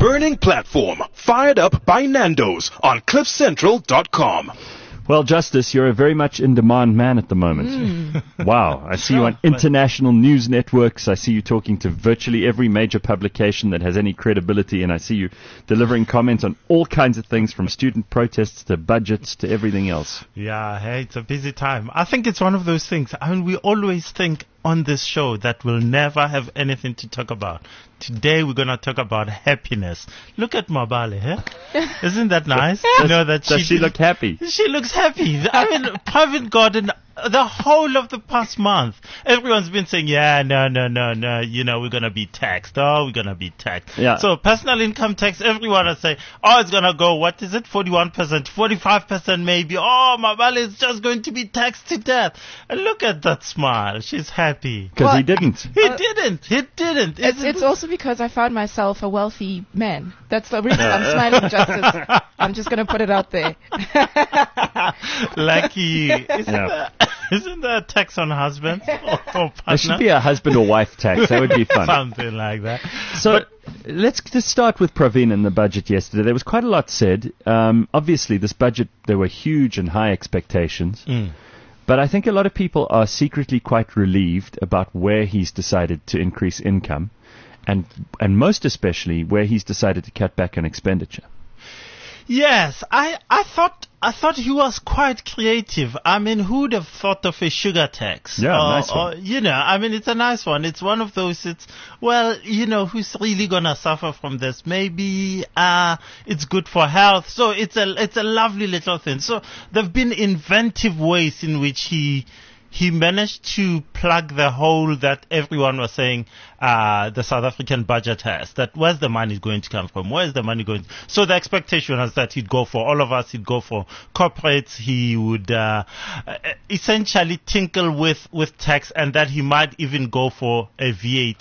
burning platform, fired up by Nando's on CliffCentral.com. Well, Justice, you're a very much in-demand man at the moment. Wow. I see you on international news networks. I see you talking to virtually every major publication that has any credibility, and I see you delivering comments on all kinds of things, from student protests to budgets to everything else. Yeah, hey, it's a busy time. I think it's one of those things. I mean, we always think on this show that we'll never have anything to talk about. Today we're going to talk about happiness. Look at Mabale, huh? Isn't that nice? You know that Does she look happy? She looks happy. I mean, Private Garden, the whole of the past month, everyone's been saying, no, you know, we're going to be taxed. Oh, we're going to be taxed. Yeah. So personal income tax, everyone is saying, oh, it's going to go, what is it, 41%, 45% maybe. Oh, Mabale is just going to be taxed to death. And look at that smile. She's happy. Because he didn't. He didn't. It's also because I found myself a wealthy man. That's the reason I'm smiling, Justice. I'm just going to put it out there. Lucky. Isn't there a tax on husbands or partner? There should be a husband or wife tax. That would be fun. Something like that. So let's just start with Praveen and the budget yesterday. There was quite a lot said. Obviously, this budget, there were huge and high expectations. But I think a lot of people are secretly quite relieved about where he's decided to increase income, and most especially where he's decided to cut back on expenditure. Yes, I thought he was quite creative. I mean, who would have thought of a sugar tax? Yeah, nice one. You know, I mean, it's a nice one. It's one of those, you know, who's really going to suffer from this? Maybe it's good for health. So it's a lovely little thing. So there have been inventive ways in which he managed to plug the hole that everyone was saying the South African budget has. That where's the money going to come from? Where's the money going? So the expectation was that he'd go for all of us. He'd go for corporates. He would essentially tinkle with tax, and that he might even go for a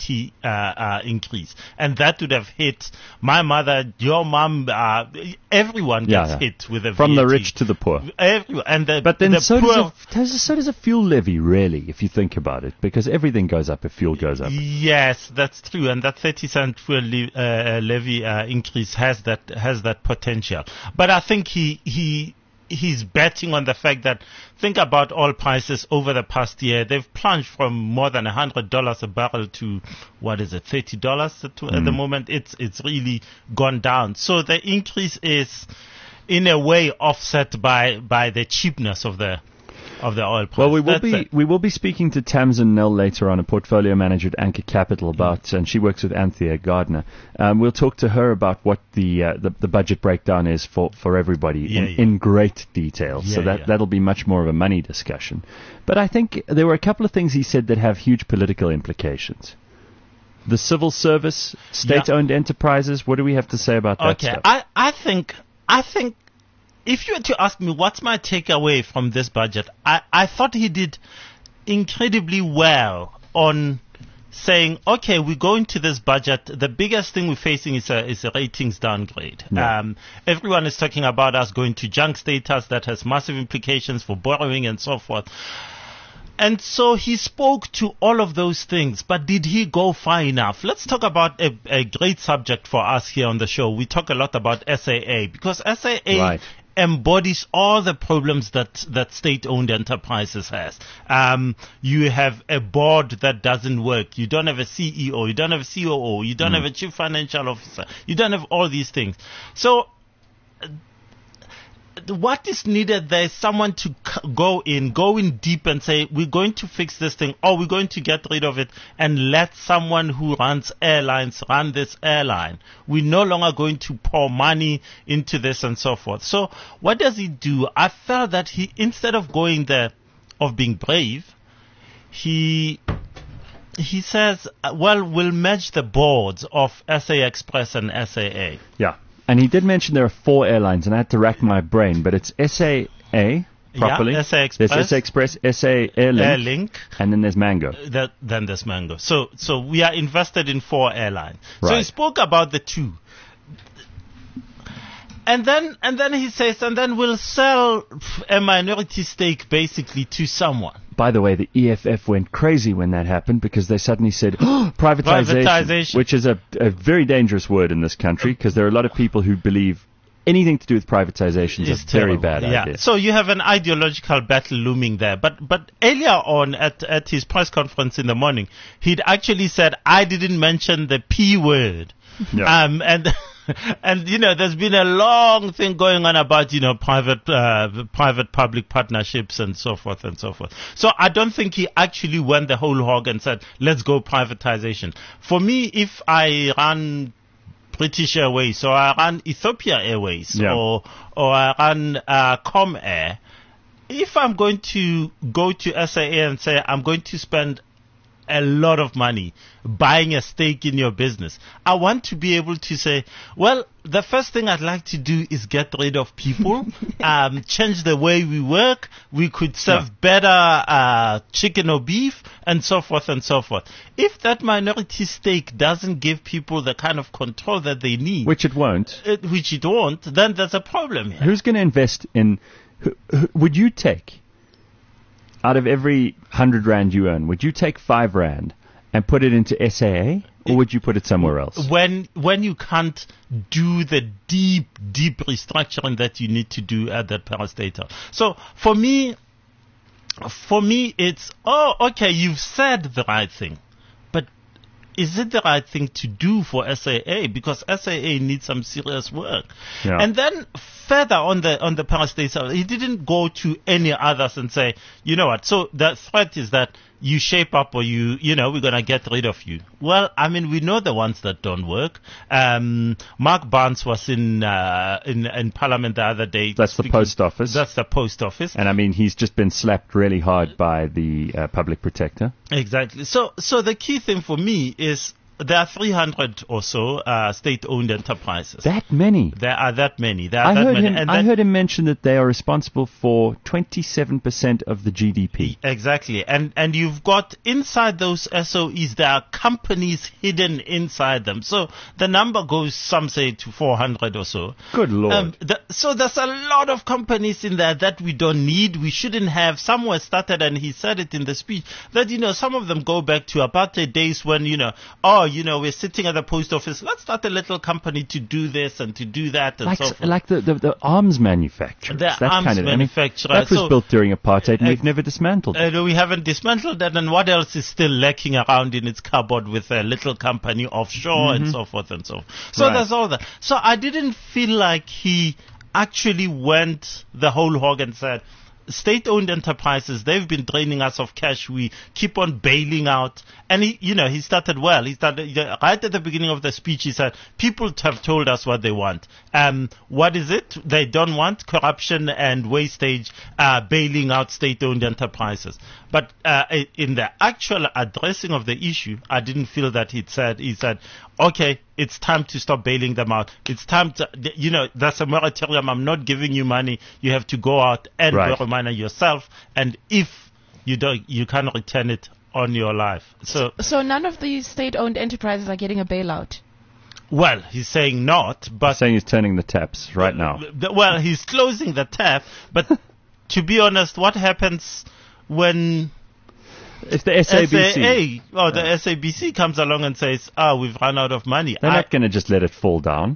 VAT increase. And that would have hit my mother, your mom, everyone gets hit with a from VAT. the rich to the poor. Everyone. And but then the so poor, does a fuel levy, really, if you think about it, because everything goes up if fuel goes up. Yes, that's true, and that 30-cent fuel levy increase has that potential. But I think he's betting on the fact that, think about oil prices over the past year. They've plunged from more than $100 a barrel to, what is it, $30 at the moment. It's really gone down. So the increase is, in a way, offset by the cheapness of the oil price. Well, we will be speaking to Tamsin Nell later on, a portfolio manager at Anchor Capital, and she works with Anthea Gardner. We'll talk to her about what the budget breakdown is for everybody in great detail. So that'll be much more of a money discussion. But I think there were a couple of things he said that have huge political implications. The civil service, state-owned enterprises. What do we have to say about that stuff? I think. If you were to ask me what's my takeaway from this budget, I thought he did incredibly well on saying, okay, we go into this budget. The biggest thing we're facing is a ratings downgrade. Yeah. Everyone is talking about us going to junk status that has massive implications for borrowing and so forth. And so he spoke to all of those things, but did he go far enough? Let's talk about a great subject for us here on the show. We talk a lot about SAA, because SAA embodies all the problems that state-owned enterprises has. You have a board that doesn't work. You don't have a CEO. You don't have a COO. You don't have a chief financial officer. You don't have all these things. So what is needed there is someone to go in deep and say, we're going to fix this thing, or we're going to get rid of it and let someone who runs airlines run this airline. We're no longer going to pour money into this and so forth. So what does he do? I felt that he, instead of going there, of being brave, he says, well, we'll merge the boards of SA Express and SAA. Yeah. And he did mention there are 4 airlines, and I had to rack my brain, but it's SAA properly. Yeah, SA Express. There's SA Express, SA Airlink, and then there's Mango. Then there's Mango. So we are invested in 4 airlines. Right. So he spoke about the 2. And then he says, and then we'll sell a minority stake basically to someone. by the way, the EFF went crazy when that happened because they suddenly said privatization, which is a very dangerous word in this country because there are a lot of people who believe anything to do with privatization is a very bad idea. So you have an ideological battle looming there. But earlier on at his press conference in the morning, he'd actually said, I didn't mention the P word. Yeah. And there's been a long thing going on about private-public partnerships and so forth and so forth. So I don't think he actually went the whole hog and said, let's go privatization. For me, if I run British Airways or I run Ethiopia Airways or I run Comair, if I'm going to go to SAA and say I'm going to spend a lot of money buying a stake in your business, I want to be able to say, well, the first thing I'd like to do is get rid of people, change the way we work. We could serve better chicken or beef and so forth and so forth. If that minority stake doesn't give people the kind of control that they need, which it won't, then there's a problem here. Who's going to invest in, would you take, out of every 100 Rand you earn, would you take 5 Rand and put it into SAA, or would you put it somewhere else? When you can't do the deep restructuring that you need to do at that parastatal. So for me, it's, okay, you've said the right thing, but is it the right thing to do for SAA? Because SAA needs some serious work. Yeah. And then further on the parastatal, he didn't go to any others and say, you know what, so the threat is that you shape up or we're going to get rid of you. Well, I mean, we know the ones that don't work. Mark Barnes was in Parliament the other day. That's the Post Office. That's the Post Office. And I mean, he's just been slapped really hard by the Public Protector. Exactly. So the key thing for me is there are 300 or so state-owned enterprises. That many? There are that many. I heard him mention that they are responsible for 27% of the GDP. Exactly. And you've got inside those SOEs, there are companies hidden inside them. So the number goes, some say, to 400 or so. Good Lord. So there's a lot of companies in there that we don't need. We shouldn't have. Some were started, and he said it in the speech, that, some of them go back to apartheid days when, we're sitting at the post office. Let's start a little company to do this and to do that and so forth. Like the arms manufacturer. That was built during apartheid, and we've never dismantled it. We haven't dismantled that, and what else is still lurking around in its cupboard with a little company offshore and so forth and so forth. So there's all that. So I didn't feel like he actually went the whole hog and said, state-owned enterprises, they've been draining us of cash. We keep on bailing out. And he started well. He started right at the beginning of the speech. He said, people have told us what they want. What is it? They don't want corruption and wastage, bailing out state-owned enterprises. But in the actual addressing of the issue, I didn't feel that he said, okay, it's time to stop bailing them out. It's time to, that's a moratorium. I'm not giving you money. You have to go out and borrow money yourself. And if you don't, you can't return it on your life. So none of these state-owned enterprises are getting a bailout? Well, he's saying not, but... He's saying he's turning the taps right now. Well, he's closing the tap, but to be honest, what happens when... It's the SABC. The SABC comes along and says, we've run out of money. They're not going to just let it fall down.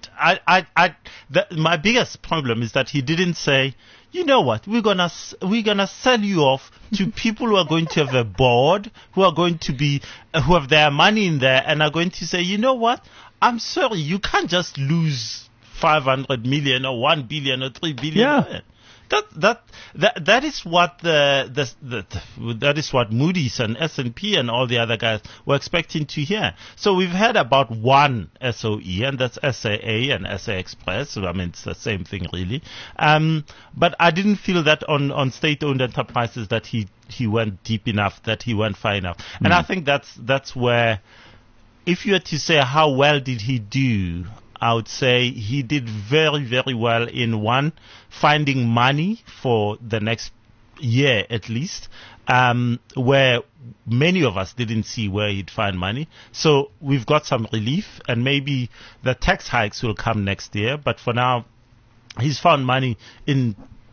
My biggest problem is that he didn't say, you know what, we're gonna sell you off to people who are going to have a board, who are going to be, who have their money in there, and are going to say, you know what, I'm sorry, you can't just lose 500 million or 1 billion or 3 billion. Yeah. That is what that is what Moody's and S&P and all the other guys were expecting to hear. So we've had about one SOE, and that's SAA and SA Express. I mean, it's the same thing really. But I didn't feel that on state-owned enterprises that he went deep enough, that he went far enough. And I think that's where, if you had to say how well did he do, I would say he did very, very well in one, finding money for the next year at least, where many of us didn't see where he'd find money. So we've got some relief, and maybe the tax hikes will come next year. But for now, he's found money in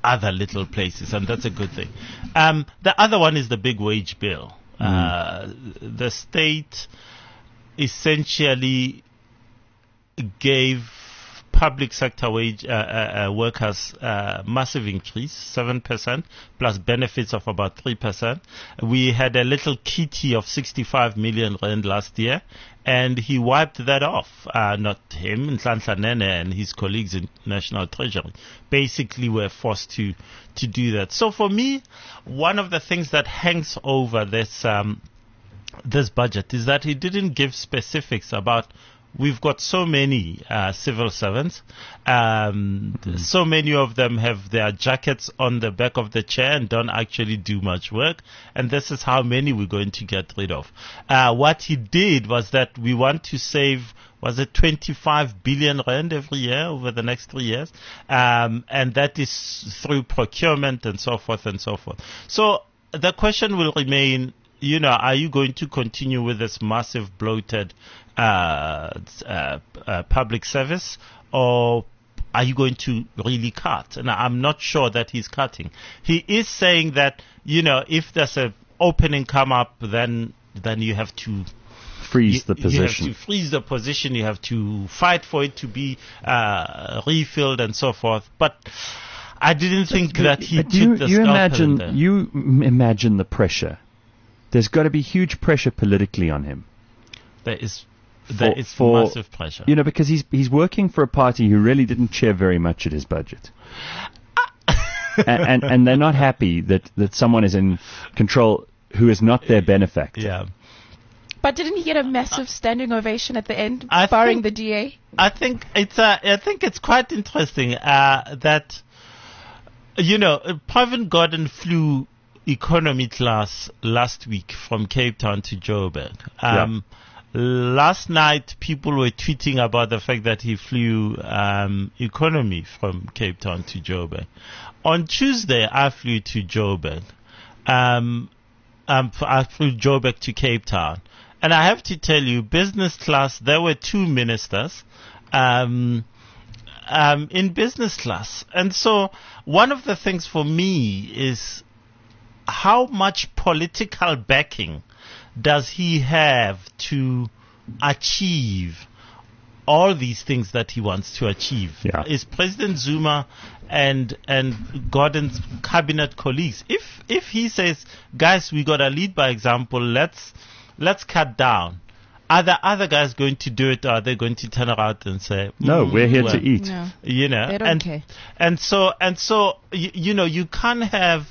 other little places, and that's a good thing. The other one is the big wage bill. The state essentially gave public sector wage workers massive increase, 7%, plus benefits of about 3%. We had a little kitty of 65 million rand last year, and he wiped that off. Not him, Nhlanhla Nene and his colleagues in National Treasury basically were forced to do that. So for me, one of the things that hangs over this budget is that he didn't give specifics about. We've got so many civil servants. So many of them have their jackets on the back of the chair and don't actually do much work. And this is how many we're going to get rid of. What he did was that we want to save, was it 25 billion rand every year over the next 3 years? And that is through procurement and so forth and so forth. So the question will remain, are you going to continue with this massive bloated public service, or are you going to really cut? And I'm not sure that he's cutting. He is saying that, if there's an opening come up, then you have to freeze the position. You have to freeze the position. You have to fight for it to be refilled and so forth. But I didn't think that he took the scalpel. You imagine the pressure. There's got to be huge pressure politically on him. There is massive pressure. Because he's working for a party who really didn't share very much at his budget. and they're not happy that someone is in control who is not their benefactor. Yeah. But didn't he get a massive standing ovation at the end, barring the DA? I think it's quite interesting that Pravin Gordhan flew economy class last week from Cape Town to Joburg. Last night, people were tweeting about the fact that he flew economy from Cape Town to Joburg. On Tuesday, I flew to Joburg. I flew Joburg to Cape Town. And I have to tell you, business class, there were 2 ministers in business class. And so one of the things for me is how much political backing does he have to achieve all these things that he wants to achieve? Yeah. Is President Zuma and Gordhan's cabinet colleagues, if he says, guys, we got to lead by example, let's cut down, are the other guys going to do it, or are they going to turn around and say, no, we're here to eat? No. They don't care. And so you can't have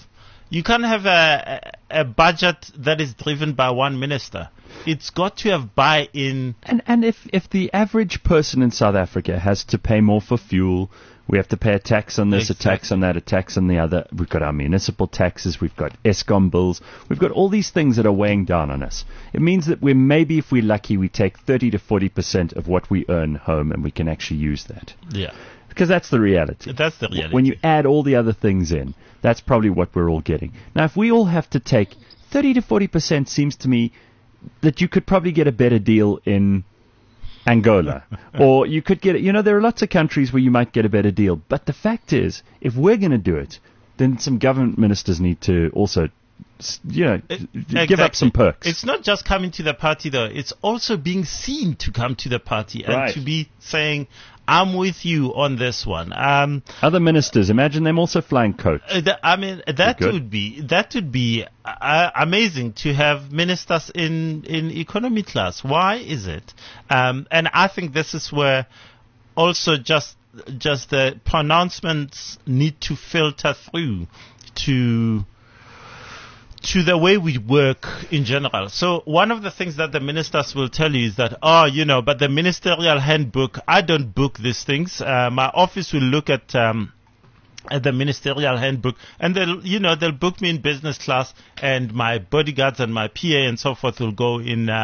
a budget that is driven by one minister. It's got to have buy-in. And if the average person in South Africa has to pay more for fuel, we have to pay a tax on this, Exactly. a tax on that, a tax on the other. We've got our municipal taxes, we've got Eskom bills, we've got all these things that are weighing down on us. It means that maybe if we're lucky, we take 30 to 40% of what we earn home, and we can actually use that. Yeah. Because that's the reality. That's the reality. When you add all the other things in, that's probably what we're all getting. Now, if we all have to take 30 to 40%, seems to me that you could probably get a better deal in Angola. Or you could get, there are lots of countries where you might get a better deal. But the fact is, if we're going to do it, then some government ministers need to also, give up some perks. It's not just coming to the party, though. It's also being seen to come to the party and Right. to be saying, I'm with you on this one. Other ministers, imagine them also flying coach. That would be amazing to have ministers in economy class. Why is it? And I think this is where also just the pronouncements need to filter through to the way we work in general. So one of the things that the ministers will tell you is that, but the ministerial handbook, I don't book these things. My office will look at the ministerial handbook, and they'll book me in business class, and my bodyguards and my PA and so forth will go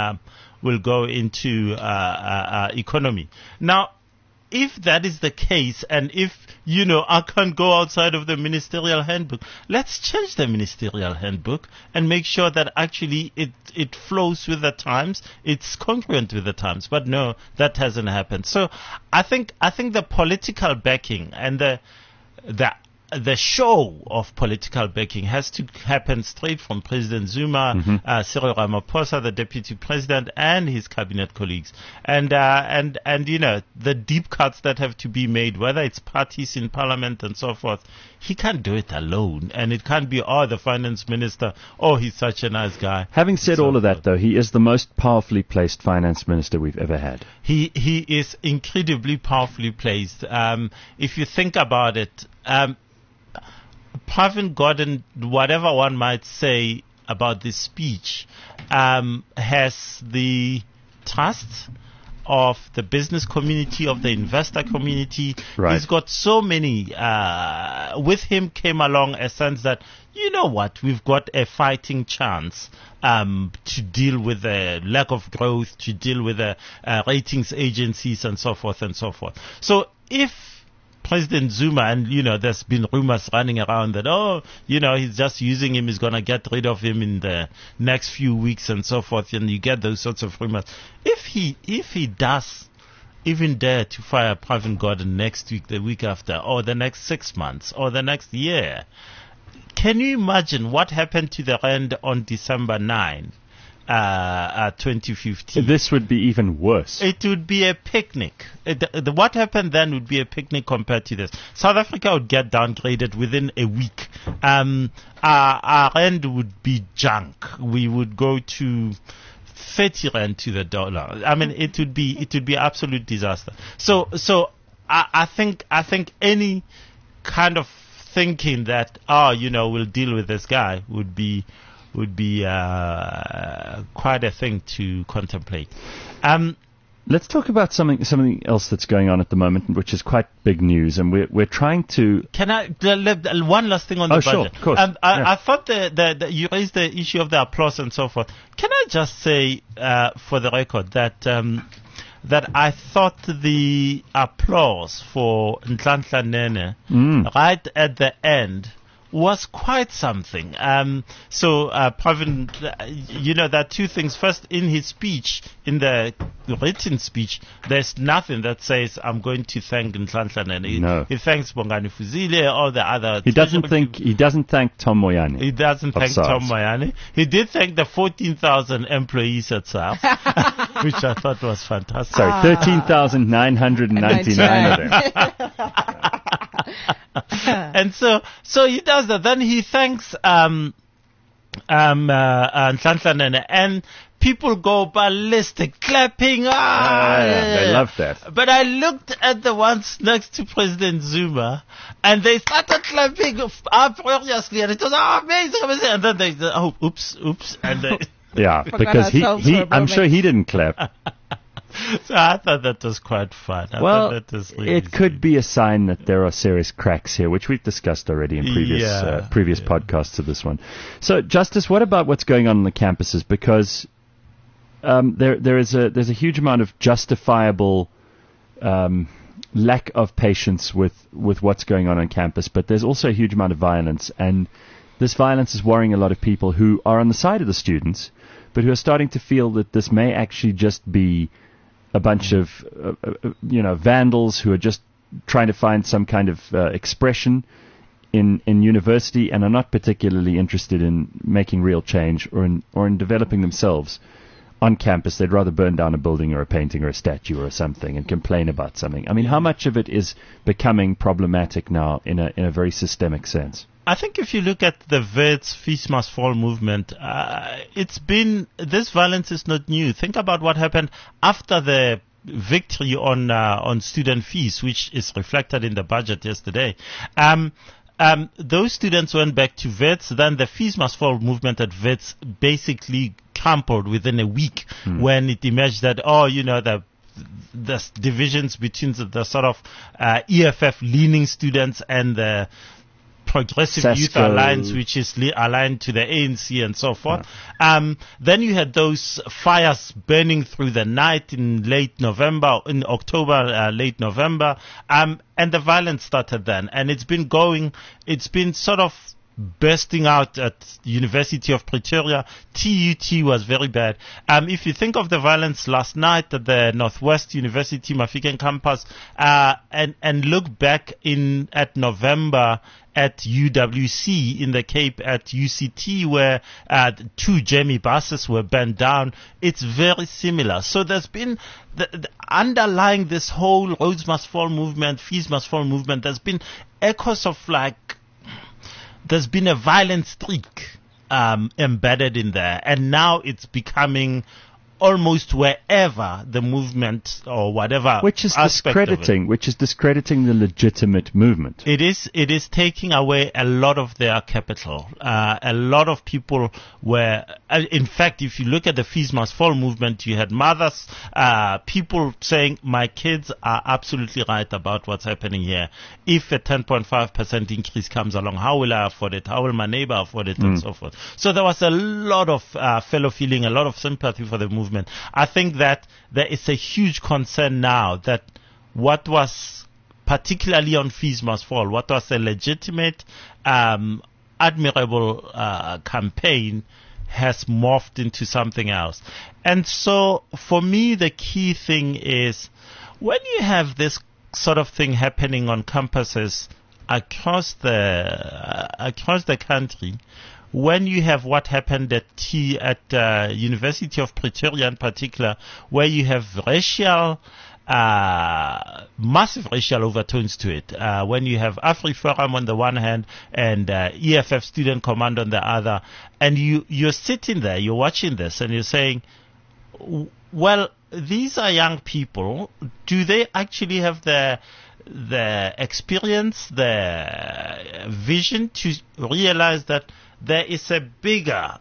into economy. Now, if that is the case, and if, I can't go outside of the ministerial handbook, let's change the ministerial handbook and make sure that actually it flows with the times, it's congruent with the times. But no, that hasn't happened. So I think the political backing and the the show of political backing has to happen straight from President Zuma, Cyril Ramaphosa, the deputy president, and his cabinet colleagues, and the deep cuts that have to be made, whether it's parties in parliament and so forth. He can't do it alone, and it can't be the finance minister. Oh, he's such a nice guy. Having said all of that, though, he is the most powerfully placed finance minister we've ever had. He is incredibly powerfully placed. If you think about it. Pravin Gordhan, whatever one might say about this speech, has the trust of the business community, of the investor community. Right. He's got so many. With him came along a sense that, you know what, we've got a fighting chance to deal with the lack of growth, to deal with the ratings agencies and so forth and so forth. So if President Zuma, and there's been rumors running around that he's just using him, he's going to get rid of him in the next few weeks and so forth, and you get those sorts of rumors. If he does even dare to fire Pravin Gordhan next week, the week after, or the next 6 months, or the next year, can you imagine what happened to the rand on December 9? 2015. This would be even worse. It would be a picnic. What happened then would be a picnic compared to this. South Africa would get downgraded within a week. Our rand would be junk. We would go to 30 rand to the dollar. I mean, it would be absolute disaster. So I think any kind of thinking that we'll deal with this guy would be quite a thing to contemplate. Let's talk about something else that's going on at the moment, which is quite big news, and we're trying to. Can I one last thing on the budget? Sure, of course. I thought that you raised the issue of the applause and so forth. Can I just say, for the record, that I thought the applause for Nhlanhla Nene right at the end was quite something. Pravin, there are two things. First, in his speech, in the written speech, there's nothing that says, I'm going to thank Nhlanhla Nene. No. He thanks Bongani Fuzile, all the other... He doesn't thank Tom Moyane. He doesn't thank Tom Moyane. He did thank the 14,000 employees at SARS, which I thought was fantastic. Sorry, 13,999 of them. And so he does that. Then he thanks Nhlanhla Nene, and people go ballistic, clapping. They love that. But I looked at the ones next to President Zuma, and they started clapping uproariously, and it was amazing. And then they said, oops, and they because I'm sure he didn't clap. So I thought that was quite fun. It could be a sign that there are serious cracks here, which we've discussed already in previous podcasts of this one. So, Justice, what about what's going on the campuses? Because there's a huge amount of justifiable lack of patience with what's going on campus, but there's also a huge amount of violence, and this violence is worrying a lot of people who are on the side of the students, but who are starting to feel that this may actually just be a bunch of vandals who are just trying to find some kind of expression in university and are not particularly interested in making real change or in developing themselves on campus. They'd rather burn down a building or a painting or a statue or something and complain about something. I mean, how much of it is becoming problematic now in a very systemic sense? I think if you look at the Wits Fees Must Fall movement, this violence is not new. Think about what happened after the victory on student fees, which is reflected in the budget yesterday. Those students went back to Wits. Then the Fees Must Fall movement at Wits basically crumpled within a week when it emerged that the divisions between the sort of EFF leaning students and the Progressive Sesco. Youth Alliance, which is aligned to the ANC and so forth. Then you had those fires burning through the night in October, late November, and the violence started then. And it's been sort of bursting out at University of Pretoria. TUT was very bad. If you think of the violence last night at the Northwest University Mafikeng campus, and look back at November at UWC in the Cape at UCT, where 2 Jamie buses were burned down, it's very similar. So there's been the underlying this whole roads must fall movement, fees must fall movement, there's been echoes of there's been a violent streak embedded in there, and now it's becoming almost wherever the movement or whatever, which is discrediting the legitimate movement. It is taking away a lot of their capital. A lot of people were, in fact, if you look at the Fees Must Fall movement, you had mothers, people saying, my kids are absolutely right about what's happening here. If a 10.5% increase comes along, how will I afford it? How will my neighbor afford it? And so forth. So there was a lot of fellow feeling, a lot of sympathy for the movement. I think that there is a huge concern now that what was particularly on Fees Must Fall, what was a legitimate, admirable campaign has morphed into something else. And so for me, the key thing is when you have this sort of thing happening on campuses across the country, when you have what happened at University of Pretoria in particular, where you have massive racial overtones to it, when you have AfriForum on the one hand and EFF Student Command on the other, and you're sitting there, you're watching this, and you're saying, well, these are young people. Do they actually have the experience, the vision to realize that there is a bigger,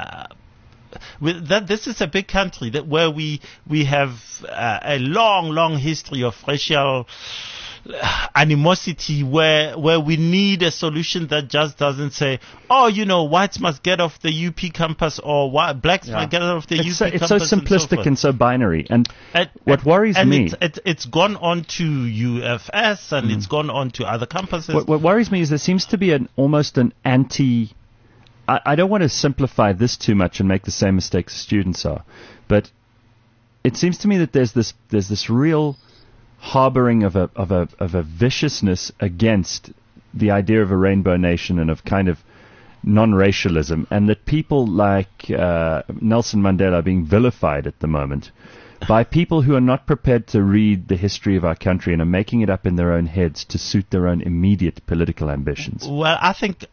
that this is a big country where we have a long history of racial animosity, where we need a solution that just doesn't say, oh, whites must get off the UP campus, or blacks must get off the UP campus. It's so simplistic and so binary. And what worries me... It's gone on to UFS, and it's gone on to other campuses. What worries me is there seems to be almost an anti... I don't want to simplify this too much and make the same mistakes students are, but it seems to me that there's this real harboring of a viciousness against the idea of a rainbow nation and of kind of non-racialism, and that people like Nelson Mandela are being vilified at the moment by people who are not prepared to read the history of our country and are making it up in their own heads to suit their own immediate political ambitions. Well, I think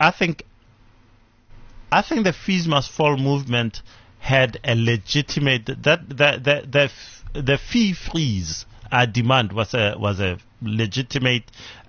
the Fees Must Fall movement had a legitimate the fee freeze demand was a legitimate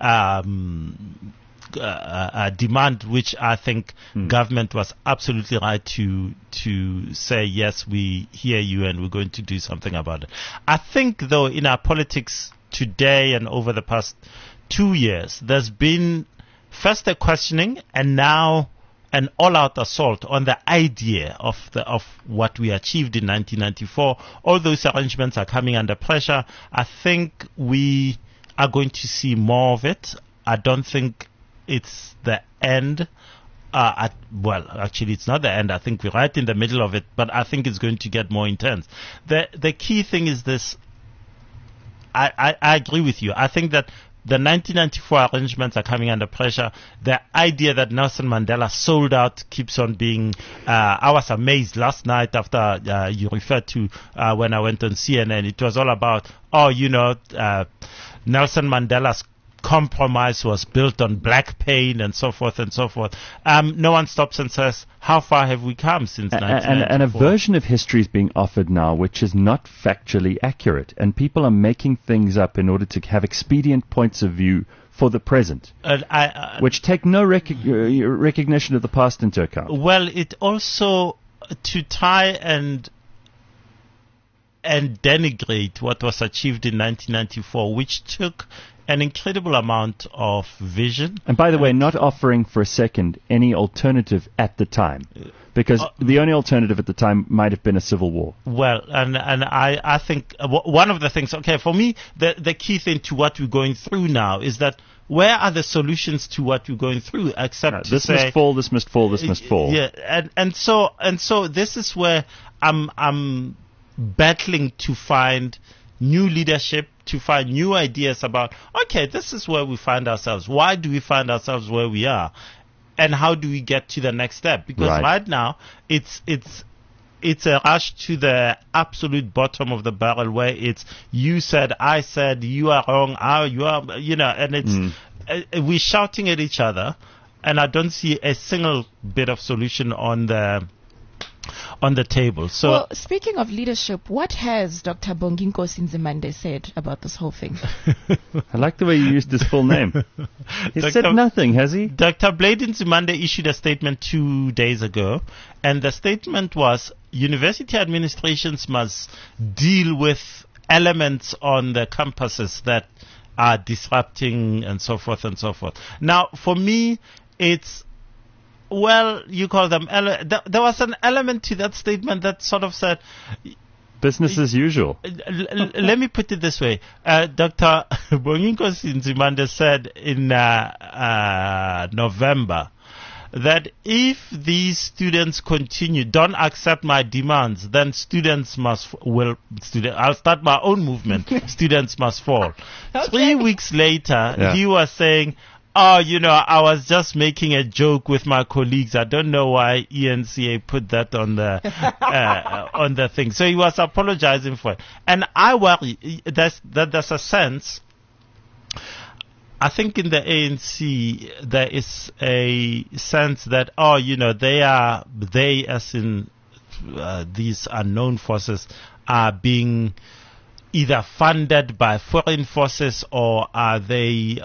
demand, which I think government was absolutely right to say, yes, we hear you and we're going to do something about it. I think, though, in our politics today and over the past 2 years, there's been first a questioning and now an all-out assault on the idea of what we achieved in 1994. All those arrangements are coming under pressure. I think we are going to see more of it. I don't think it's the end. Well, actually, it's not the end. I think we're right in the middle of it, but I think it's going to get more intense. The key thing is this. I agree with you. I think that the 1994 arrangements are coming under pressure. The idea that Nelson Mandela sold out keeps on being... I was amazed last night after you referred to when I went on CNN. It was all about, Nelson Mandela's compromise was built on black pain and so forth and so forth. No one stops and says, how far have we come since 1994? And a version of history is being offered now which is not factually accurate, and people are making things up in order to have expedient points of view for the present, which take no recognition of the past into account. Well, it also, to try and denigrate what was achieved in 1994, which took an incredible amount of vision. And by the way, not offering for a second any alternative at the time. Because the only alternative at the time might have been a civil war. Well, and I think one of the things, okay, for me, the key thing to what we're going through now is that where are the solutions to what we're going through except to this say, must fall, this must fall, this must fall. Yeah, and so this is where I'm battling to find new leadership, to find new ideas about, okay, this is where we find ourselves. Why do we find ourselves where we are? And how do we get to the next step? Because right now, it's a rush to the absolute bottom of the barrel where it's you said, I said, you are wrong, you are, and it's we're shouting at each other, and I don't see a single bit of solution on the table. So, well, speaking of leadership, what has Dr. Bonginkosi Nzimande said about this whole thing? I like the way you used his full name. He said nothing, has he? Dr. Blade Nzimande issued a statement 2 days ago, and the statement was university administrations must deal with elements on the campuses that are disrupting and so forth and so forth. Now, for me, it's well, you call them. There was an element to that statement that sort of said, business as usual. Let me put it this way. Dr. Bonginkosi Nzimande said in November that if these students don't accept my demands, then I'll start my own movement. Students must fall. Okay. 3 weeks later, he was saying, I was just making a joke with my colleagues. I don't know why ENCA put that on the on the thing. So he was apologizing for it. And I worry that there's a sense, I think in the ANC there is a sense that, they as in these unknown forces are being either funded by foreign forces or there's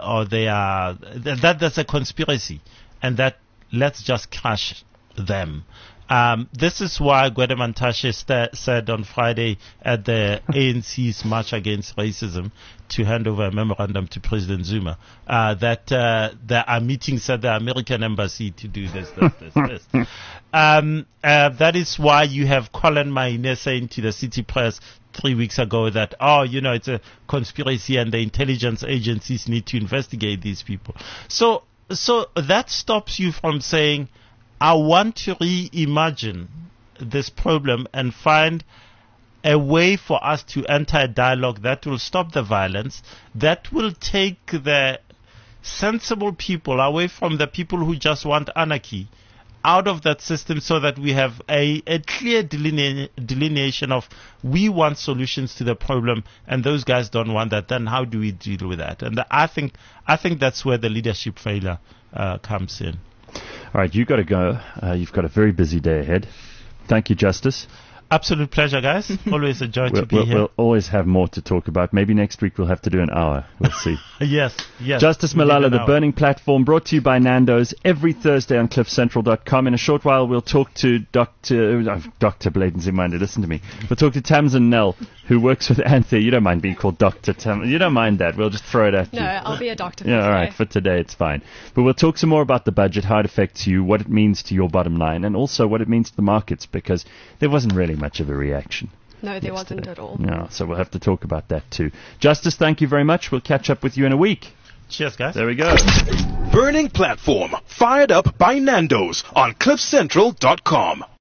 a conspiracy, and that let's just crush them. This is why Gwede Mantashe said on Friday at the ANC's March Against Racism to hand over a memorandum to President Zuma that there are meetings at the American embassy to do this. That is why you have Colin Maine saying to the City Press 3 weeks ago that, it's a conspiracy and the intelligence agencies need to investigate these people. So that stops you from saying, I want to reimagine this problem and find a way for us to enter a dialogue that will stop the violence, that will take the sensible people away from the people who just want anarchy out of that system, so that we have a clear delineation of we want solutions to the problem and those guys don't want that. Then how do we deal with that? And I think that's where the leadership failure comes in. All right, you've got to go. You've got a very busy day ahead. Thank you, Justice. Absolute pleasure, guys. Always a joy to be here. We'll always have more to talk about. Maybe next week we'll have to do an hour. We'll see. Yes. Justice Malala, The Burning Platform, brought to you by Nando's every Thursday on cliffcentral.com. In a short while, we'll talk to Dr. Blade Nzimande. Listen to me. We'll talk to Tamsin Nell, who works with Anthea. You don't mind being called Dr. Tam. You don't mind that. We'll just throw it at you. No, I'll be a doctor for today. all right. For today, it's fine. But we'll talk some more about the budget, how it affects you, what it means to your bottom line, and also what it means to the markets, because there wasn't really much of a reaction. No, there wasn't at all. No, so we'll have to talk about that too. Justice, thank you very much. We'll catch up with you in a week. Cheers, guys. There we go. Burning Platform, fired up by Nando's on cliffcentral.com.